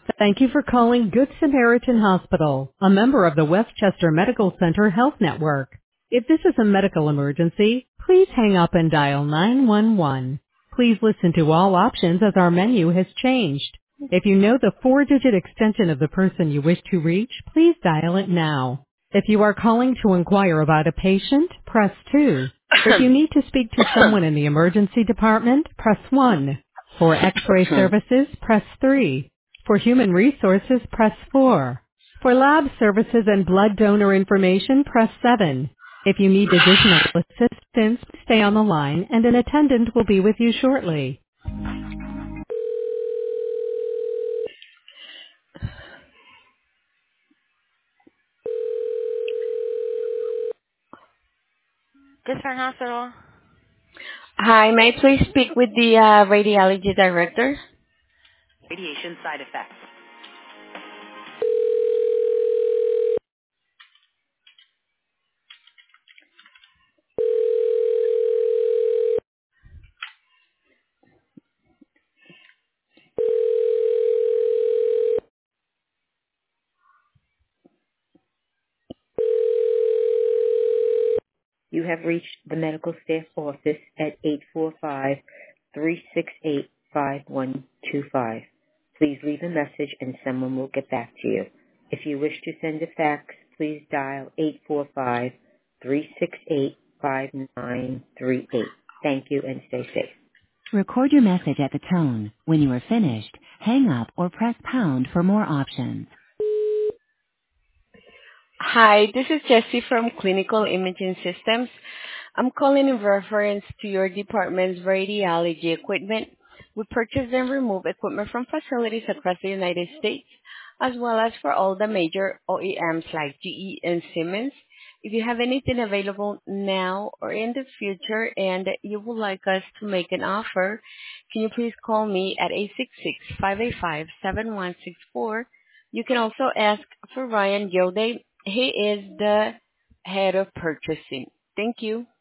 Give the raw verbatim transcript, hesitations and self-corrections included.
Thank you for calling Good Samaritan Hospital, a member of the Westchester Medical Center Health Network. If this is a medical emergency, please hang up and dial nine one one. Please listen to all options as our menu has changed. If you know the four-digit extension of the person you wish to reach, please dial it now. If you are calling to inquire about a patient, press two. If you need to speak to someone in the emergency department, press one. For x-ray services, press three. For human resources, press four. For lab services and blood donor information, press seven. If you need additional assistance, stay on the line and an attendant will be with you shortly. Hi, may I please speak with the uh, radiology director? You have reached the medical staff office at eight four five, three six eight, five one two five. Please leave a message and someone will get back to you. If you wish to send a fax, please dial eight four five, three six eight, five nine three eight. Thank you and stay safe. Record your message at the tone. When you are finished, hang up or press pound for more options. Hi, this is Jessie from Clinical Imaging Systems. I'm calling in reference to your department's radiology equipment. We purchase and remove equipment from facilities across the United States, as well as for all the major O E Ms like G E and Siemens. If you have anything available now or in the future and you would like us to make an offer, can you please call me at eight six six, five eight five, seven one six four. You can also ask for Ryan Gilday. He is the head of purchasing. Thank you.